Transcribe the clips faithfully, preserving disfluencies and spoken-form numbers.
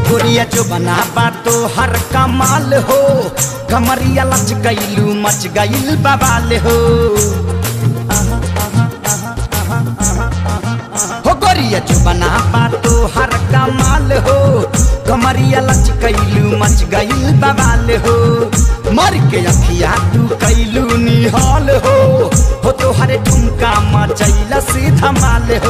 गोरिया जो बना बातो हर कमाल हो, कमरिया लच गईलू मच गईल बवाल हो। हो गोरिया जो बना बातो हर कमाल हो, कमरिया लच गईलू मच गईल बवाल हो। मर के अखिया तू कैलू निहाल हो, हो तो हरे ठुमका मचैला से धमाल हो।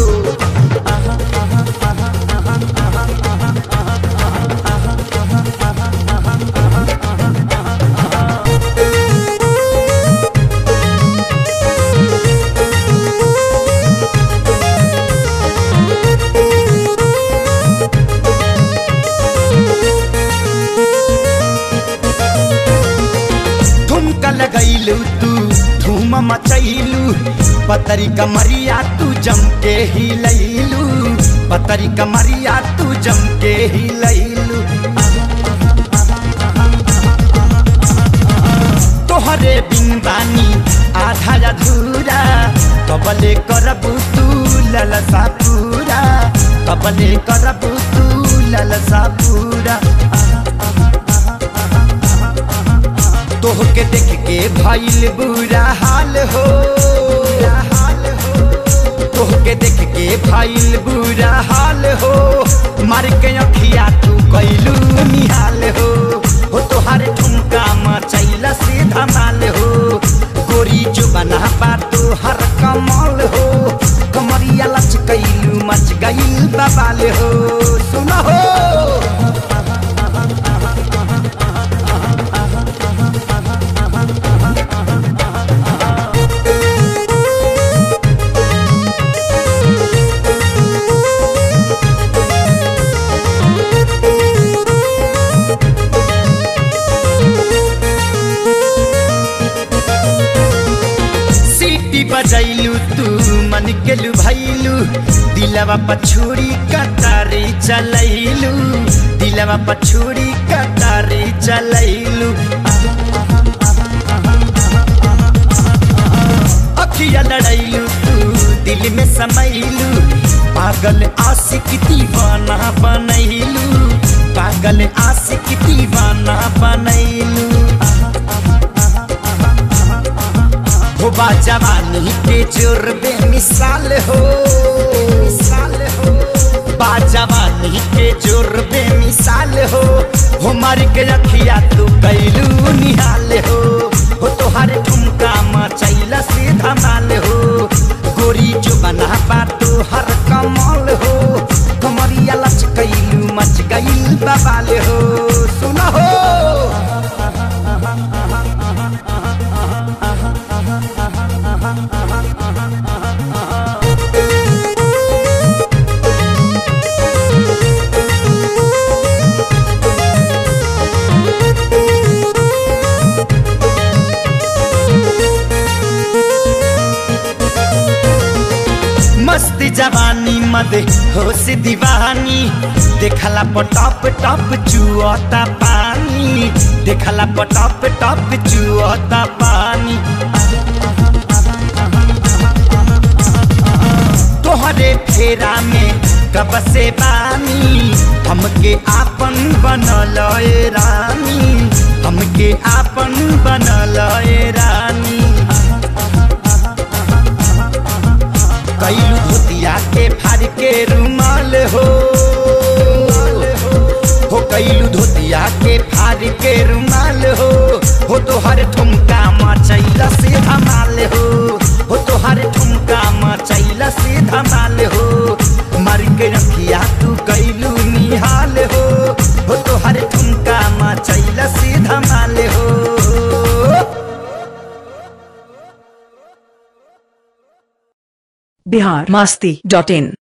लगैलू तू धूम मचैलू, पतरी कमरिया तू जम के ही लैलू, पतरी कमरिया तू जम के ही लैलू। तोहरे बिन बानी आधा अधूरा, कबले करबू तू ललसा पूरा, कबले करबू तू ललसा पूरा। तोह के देख के भइल बुरा हाल हो, तोह के देख के भइल बुरा हाल हो। मार के अखिया तू कैलू निहाल हो, हो तोहार ठुमका मचैला से धमाल हो। गोरी जो बना बातो हर कमाल हो, कमरिया लच कैलू मच गईल बवाल हो। सुना हो बजैलू तू मन के लुभाइलू, दिलवा पछुरी कटारी चलैलू, दिलवा पछुरी कटारी चलैलू। अखिया लड़ैलू तू दिल में समैलू, पागल आशिक दीवाना बनैलू, पागल आशिक दीवाना बनैलू। हो बाजवानी के जोर बेमिसाल हो, मिसाल हो, बाजवानी के जोर बेमिसाल हो। हो मार के अखिया तू कैलू निहाल हो, हो तोहार ठुमका मचैला से धमाल हो। गोरी जो बना बातो हर कमाल हो, कमरिया लच कैलू मच गईल बवाल हो। सुना हो मस्ती जवानी मद होश दीवानी, देखला पटप टप चुआता पानी, देखला पटप टप चुआता पानी। तोहरे फेरा में कब से बानी, हमके आपन बनल रानी, हमके आपन बनल रानी। कैलू धोतिया के फाड़ के रुमाल हो, हो कैलू धोतिया के फाड़ के रुमाल हो। हो तोहर ठुमका मचैला से धमाल हो, हो तोहर ठुमका मचैला से धमाल हो। मार के रखिया तू कैलू निहाल हो, हो तोहर ठुमका मचैला से धमाल हो। बिहार मस्ती डॉट इन।